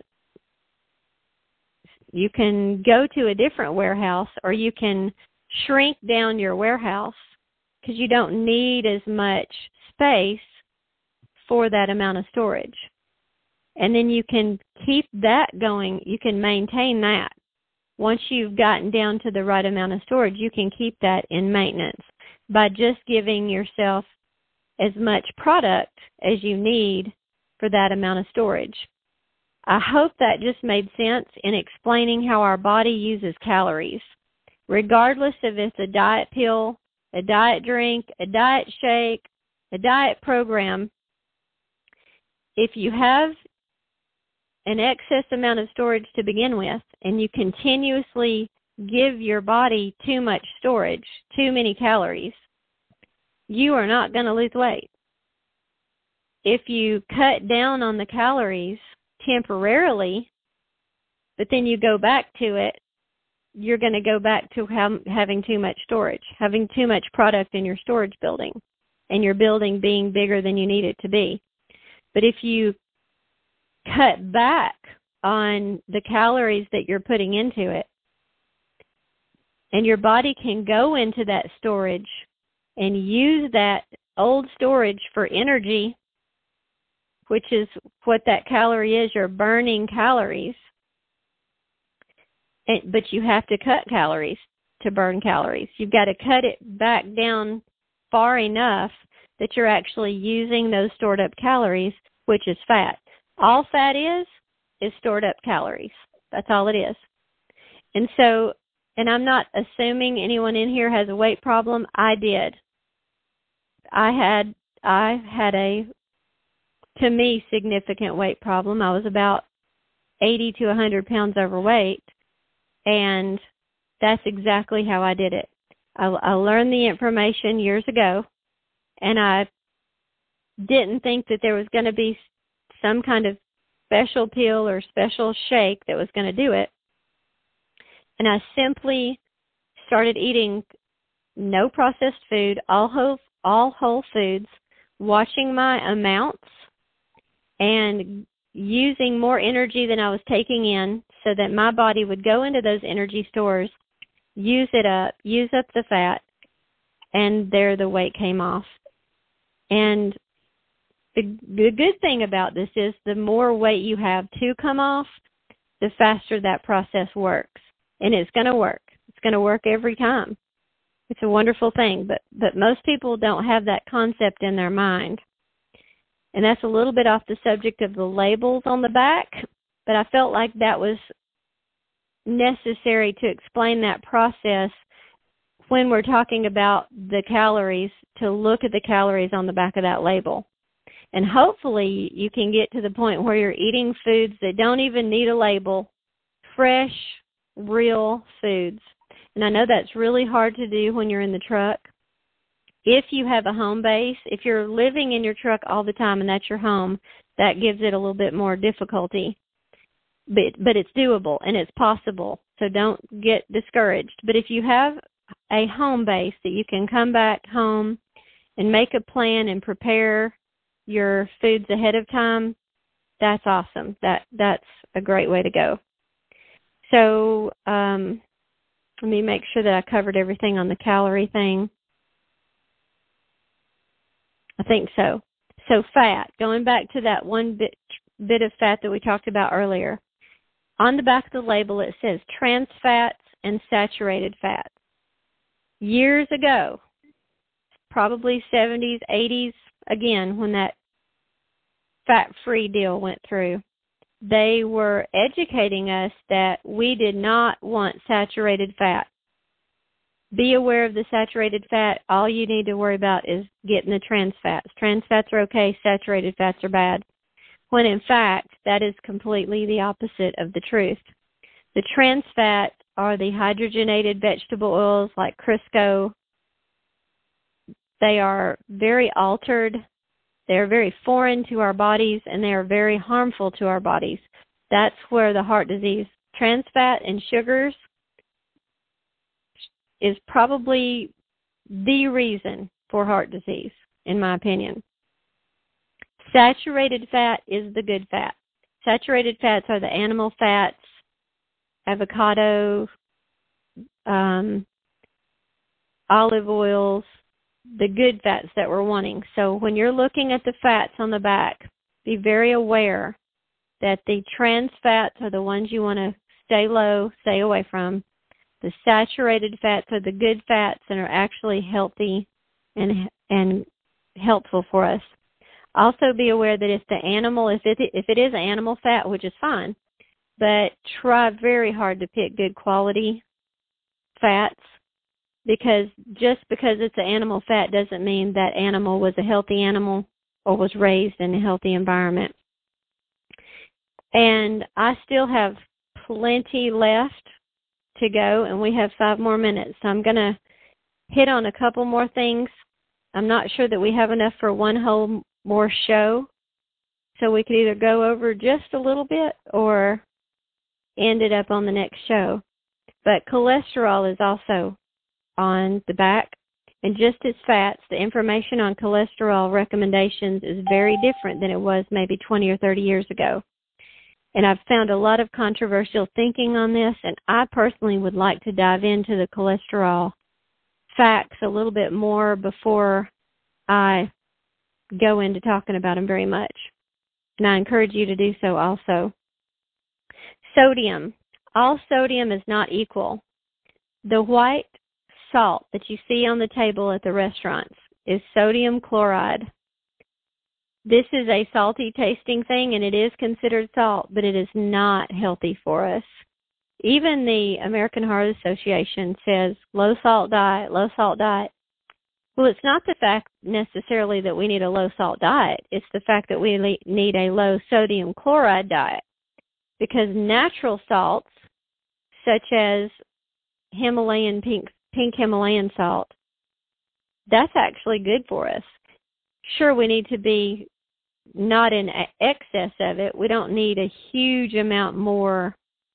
go to a different warehouse, or you can shrink down your warehouse because you don't need as much space for that amount of storage. And then you can keep that going. You can maintain that. Once you've gotten down to the right amount of storage, you can keep that in maintenance by just giving yourself as much product as you need for that amount of storage. I hope that just made sense in explaining how our body uses calories. Regardless if it's a diet pill, a diet drink, a diet shake, a diet program, if you have an excess amount of storage to begin with and you continuously give your body too much storage, too many calories, you are not going to lose weight. If you cut down on the calories temporarily, but then you go back to it, you're going to go back to having too much storage, having too much product in your storage building, and your building being bigger than you need it to be. But if you cut back on the calories that you're putting into it, and your body can go into that storage and use that old storage for energy, which is what that calorie is, you're burning calories. But you have to cut calories to burn calories. You've got to cut it back down far enough that you're actually using those stored up calories, which is fat. All fat is stored up calories. That's all it is. And so, and I'm not assuming anyone in here has a weight problem. I did. I had a, to me, significant weight problem. I was about 80 to 100 pounds overweight, and that's exactly how I did it. I learned the information years ago, and I didn't think that there was going to be some kind of special pill or special shake that was going to do it. And I simply started eating no processed food, all whole foods, watching my amounts, and using more energy than I was taking in so that my body would go into those energy stores, use it up, use up the fat, and there the weight came off. And the good thing about this is the more weight you have to come off, the faster that process works. And it's going to work. It's going to work every time. It's a wonderful thing, but most people don't have that concept in their mind. And that's a little bit off the subject of the labels on the back, but I felt like that was necessary to explain that process when we're talking about the calories, to look at the calories on the back of that label. And hopefully you can get to the point where you're eating foods that don't even need a label, fresh, real foods. And I know that's really hard to do when you're in the truck. If you have a home base, if you're living in your truck all the time and that's your home, that gives it a little bit more difficulty. But it's doable and it's possible, so don't get discouraged. But if you have a home base that you can come back home and make a plan and prepare your foods ahead of time, that's awesome. That's a great way to go. So let me make sure that I covered everything on the calorie thing. I think so. So fat, going back to that one bit of fat that we talked about earlier. On the back of the label it says trans fats and saturated fats. Years ago, probably 70s, 80s, again, when that fat-free deal went through, they were educating us that we did not want saturated fat. Be aware of the saturated fat. All you need to worry about is getting the trans fats. Trans fats are okay, saturated fats are bad. When in fact, that is completely the opposite of the truth. The trans fat are the hydrogenated vegetable oils like Crisco. They are very altered. They are very foreign to our bodies, and they are very harmful to our bodies. That's where the heart disease, trans fat and sugars, is probably the reason for heart disease, in my opinion. Saturated fat is the good fat. Saturated fats are the animal fats, avocado, olive oils, the good fats that we're wanting. So when you're looking at the fats on the back, be very aware that the trans fats are the ones you want to stay low, stay away from. The saturated fats are the good fats and are actually healthy and helpful for us. Also be aware that if the animal, if it is animal fat, which is fine, but try very hard to pick good quality fats, because just because it's an animal fat doesn't mean that animal was a healthy animal or was raised in a healthy environment. And I still have plenty left to go, and we have 5 more minutes. So I'm going to hit on a couple more things. I'm not sure that we have enough for one whole more show, so we could either go over just a little bit or end it up on the next show. But cholesterol is also on the back, and just as fats, the information on cholesterol recommendations is very different than it was maybe 20 or 30 years ago. And I've found a lot of controversial thinking on this, and I personally would like to dive into the cholesterol facts a little bit more before I go into talking about them very much. And I encourage you to do so also. Sodium. All sodium is not equal. The white salt that you see on the table at the restaurants is sodium chloride. This is a salty tasting thing, and it is considered salt, but it is not healthy for us. Even the American Heart Association says low salt diet, low salt diet. Well, it's not the fact necessarily that we need a low salt diet. It's the fact that we need a low sodium chloride diet, because natural salts, such as Himalayan pink Himalayan salt, that's actually good for us. Sure, we need to be not in excess of it. We don't need a huge amount more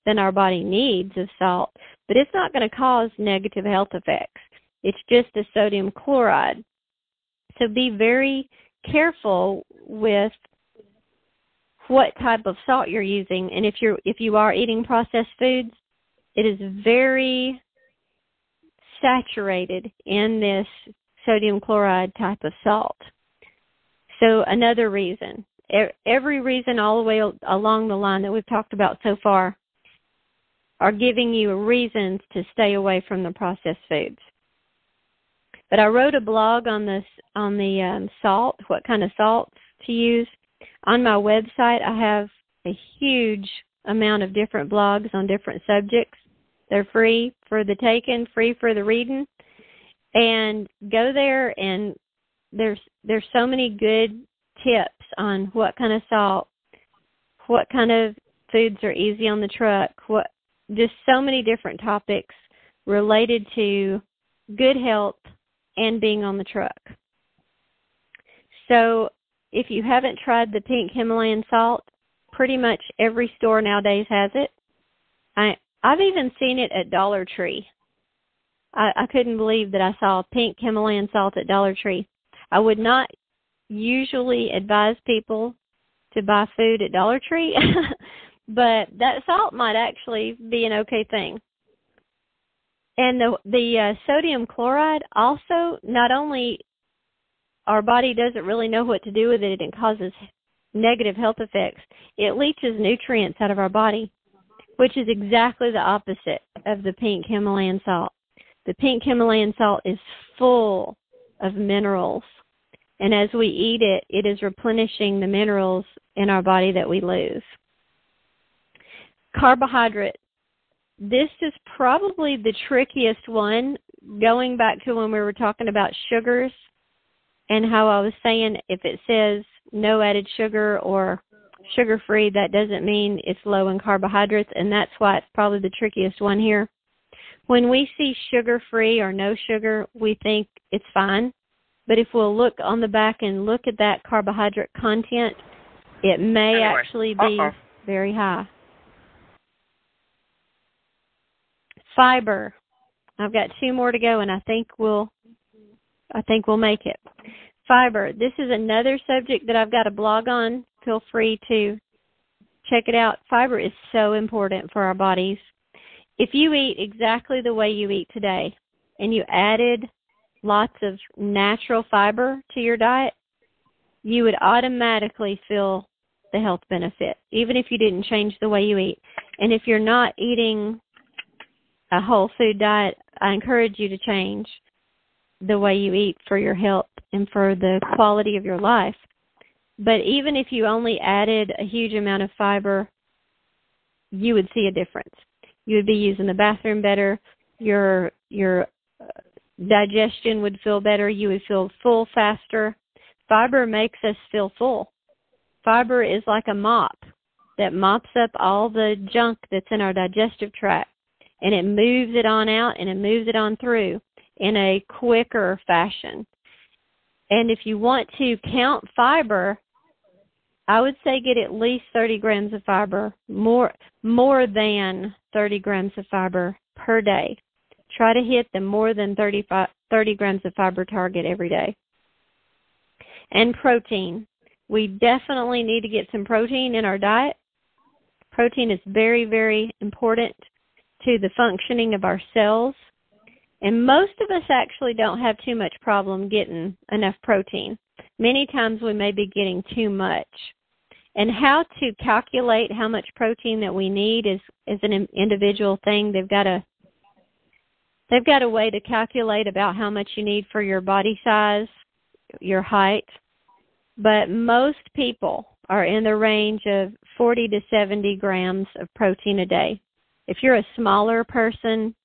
than our body needs of salt, but it's not going to cause negative health effects. It's just a sodium chloride. So be very careful with what type of salt you're using. And if you are eating processed foods, it is very saturated in this sodium chloride type of salt. So another reason, every reason all the way along the line that we've talked about so far are giving you reasons to stay away from the processed foods. But I wrote a blog on the salt, what kind of salts to use. On my website, I have a huge amount of different blogs on different subjects. They're free for the taking, free for the reading. And go there, and there's so many good tips on what kind of salt, what kind of foods are easy on the truck, just so many different topics related to good health and being on the truck. So if you haven't tried the pink Himalayan salt, pretty much every store nowadays has it. I've even seen it at Dollar Tree. I couldn't believe that I saw pink Himalayan salt at Dollar Tree. I would not usually advise people to buy food at Dollar Tree, but that salt might actually be an okay thing. And the sodium chloride also, not only our body doesn't really know what to do with it and causes negative health effects, it leaches nutrients out of our body, which is exactly the opposite of the pink Himalayan salt. The pink Himalayan salt is full of minerals, and as we eat it, it is replenishing the minerals in our body that we lose. Carbohydrate. This is probably the trickiest one, going back to when we were talking about sugars and how I was saying if it says no added sugar or sugar-free, that doesn't mean it's low in carbohydrates, and that's why it's probably the trickiest one here. When we see sugar-free or no sugar, we think it's fine. But if we'll look on the back and look at that carbohydrate content, it may actually be very high. Fiber. I've got 2 more to go, and I think we'll make it. Fiber. This is another subject that I've got a blog on. Feel free to check it out. Fiber is so important for our bodies. If you eat exactly the way you eat today and you added lots of natural fiber to your diet, you would automatically feel the health benefit, even if you didn't change the way you eat. And if you're not eating a whole food diet, I encourage you to change the way you eat for your health and for the quality of your life. But even if you only added a huge amount of fiber, you would see a difference. You would be using the bathroom better. Your digestion would feel better. You would feel full faster. Fiber makes us feel full. Fiber is like a mop that mops up all the junk that's in our digestive tract, and it moves it on out and it moves it on through in a quicker fashion. And if you want to count fiber, I would say get at least 30 grams of fiber, more than 30 grams of fiber per day. Try to hit the more than 30 grams of fiber target every day. And protein. We definitely need to get some protein in our diet. Protein is very, very important to the functioning of our cells. And most of us actually don't have too much problem getting enough protein. Many times we may be getting too much. And how to calculate how much protein that we need is an individual thing. They've got a way to calculate about how much you need for your body size, your height. But most people are in the range of 40 to 70 grams of protein a day. If you're a smaller person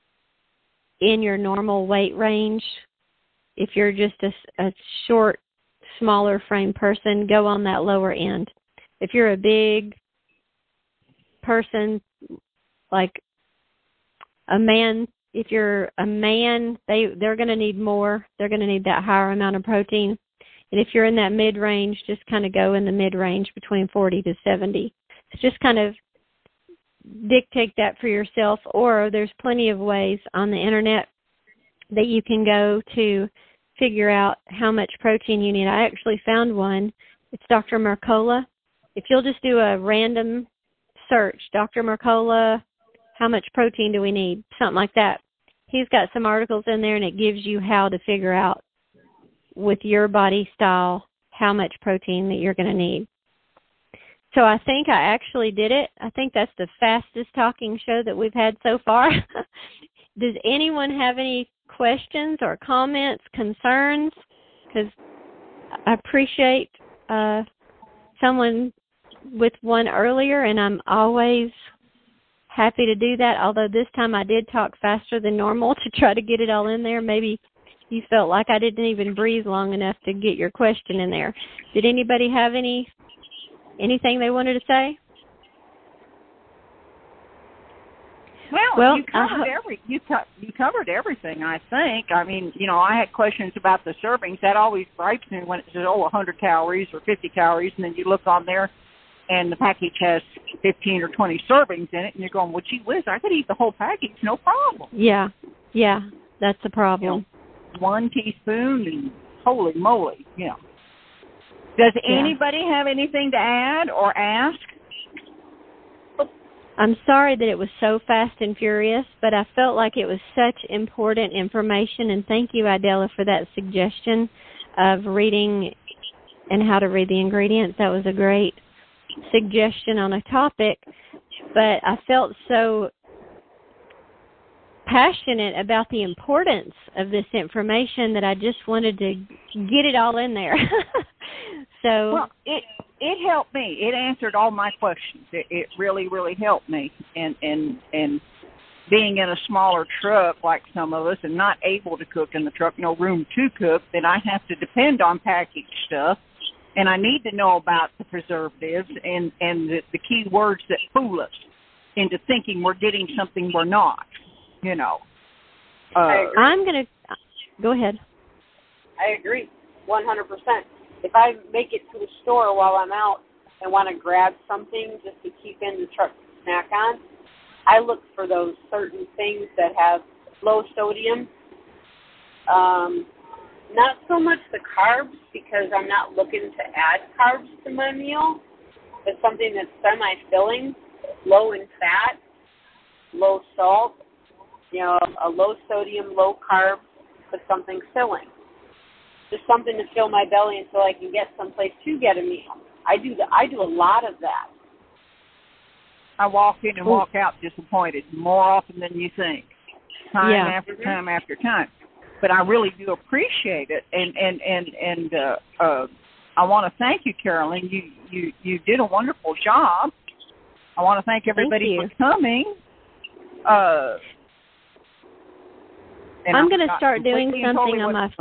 in your normal weight range, if you're just a short, smaller frame person, go on that lower end. If you're a big person, like a man, if you're a man, they're going to need more. They're going to need that higher amount of protein. And if you're in that mid-range, just kind of go in the mid-range between 40 to 70. It's just kind of dictate that for yourself, or there's plenty of ways on the internet that you can go to figure out how much protein you need. I actually found one. It's Dr. Mercola. If you'll just do a random search, Dr. Mercola, how much protein do we need? Something like that. He's got some articles in there, and it gives you how to figure out with your body style how much protein that you're going to need. So I think I actually did it. I think that's the fastest talking show that we've had so far. Does anyone have any questions or comments, concerns? Because I appreciate someone with one earlier, and I'm always happy to do that, although this time I did talk faster than normal to try to get it all in there. Maybe you felt like I didn't even breathe long enough to get your question in there. Did anybody have anything they wanted to say? Well, you covered everything, I think. I mean, I had questions about the servings. That always gripes me when it says, 100 calories or 50 calories, and then you look on there and the package has 15 or 20 servings in it, and you're going, well, gee whiz, I could eat the whole package, no problem. Yeah, that's the problem. 1 teaspoon, and holy moly, Does anybody have anything to add or ask? I'm sorry that it was so fast and furious, but I felt like it was such important information, and thank you, Idella, for that suggestion of reading and how to read the ingredients. That was a great suggestion on a topic, but I felt so passionate about the importance of this information that I just wanted to get it all in there. So it helped me. It answered all my questions. It really, really helped me. And being in a smaller truck like some of us and not able to cook in the truck, no room to cook, then I have to depend on packaged stuff. And I need to know about the preservatives and the key words that fool us into thinking we're getting something we're not, I'm going to go ahead. I agree, 100%. If I make it to the store while I'm out and want to grab something just to keep in the truck to snack on, I look for those certain things that have low sodium. Not so much the carbs, because I'm not looking to add carbs to my meal, but something that's semi-filling, low in fat, low salt, a low sodium, low carb, but something filling. Just something to fill my belly until I can get someplace to get a meal. I do a lot of that. I walk in and walk out disappointed more often than you think, time after time after time. But I really do appreciate it, and I want to thank you, Carolyn. You did a wonderful job. I want to thank everybody for coming. I'm going to start doing something on my.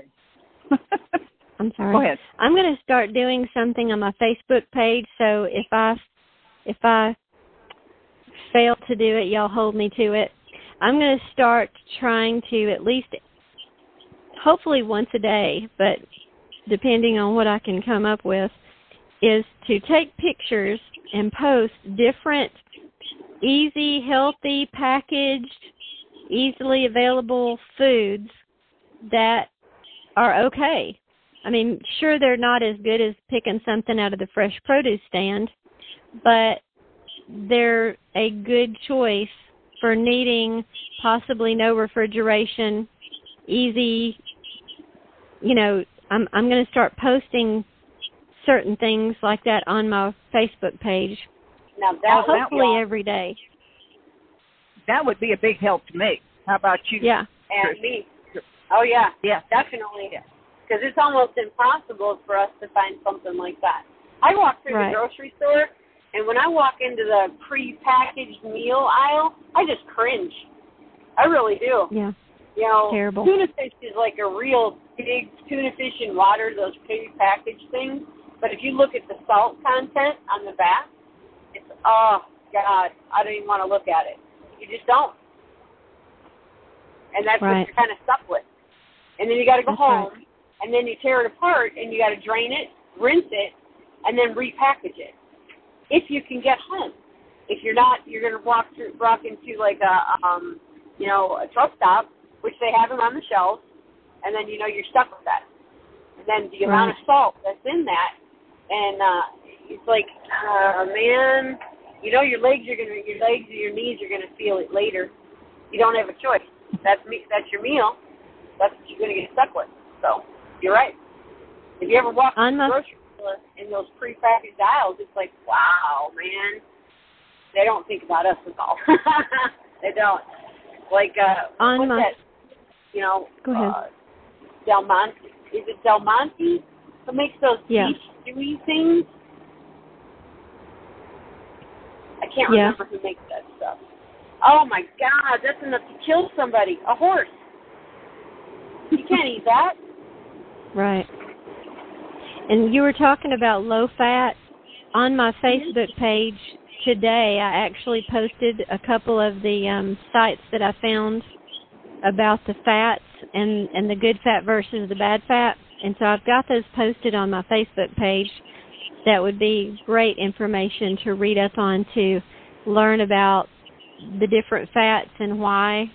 I'm sorry. Go ahead. I'm going to start doing something on my Facebook page. So if I fail to do it, y'all hold me to it. I'm going to start trying to at least, hopefully once a day, but depending on what I can come up with, is to take pictures and post different easy, healthy, packaged, easily available foods that are okay. I mean, sure, they're not as good as picking something out of the fresh produce stand, but they're a good choice for needing possibly no refrigeration, easy, I'm going to start posting certain things like that on my Facebook page. Now hopefully every day. That would be a big help to me. How about you? Yeah. And me. Oh, yeah. Yeah. Definitely. Because it's almost impossible for us to find something like that. I walk through the grocery store, and when I walk into the pre-packaged meal aisle, I just cringe. I really do. Yeah. Terrible. Tuna fish is like a real big tuna fish in water, those pre-packaged things. But if you look at the salt content on the back, it's, oh, God, I don't even want to look at it. You just don't. And that's what you're kind of stuck with. And then you got to go home, and then you tear it apart, and you got to drain it, rinse it, and then repackage it. If you can get home. if you're not, you're going to walk into like a truck stop, which they have them on the shelves, and then you're stuck with that. And then the amount of salt that's in that, and it's like, man, your legs or your knees are gonna feel it later. You don't have a choice. That's your meal. That's what you're gonna get stuck with. So you're right. If you ever walk in the grocery store in those prepackaged aisles, it's like, wow, man. They don't think about us at all. They don't. Like, what's that? Go ahead. Del Monte. Is it Del Monte who makes those beef stewy things? I can't remember who makes that stuff. Oh, my God. That's enough to kill somebody. A horse. You can't eat that. Right. And you were talking about low fat. On my Facebook page today, I actually posted a couple of the sites that I found about the fats and the good fat versus the bad fat. And so I've got those posted on my Facebook page. That would be great information to read up on, to learn about the different fats and why.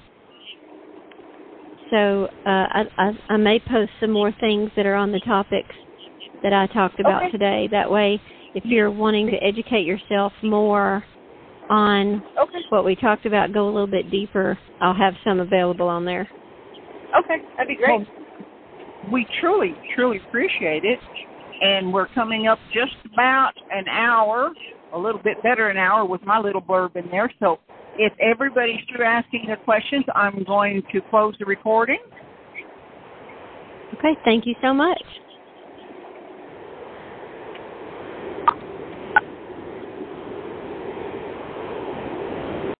So I may post some more things that are on the topics that I talked about today. That way, if you're wanting to educate yourself more on what we talked about, go a little bit deeper, I'll have some available on there. Okay, that'd be great. Well, we truly, truly appreciate it. And we're coming up just about an hour, a little bit better an hour with my little blurb in there. So if everybody's through asking their questions, I'm going to close the recording. Okay, thank you so much.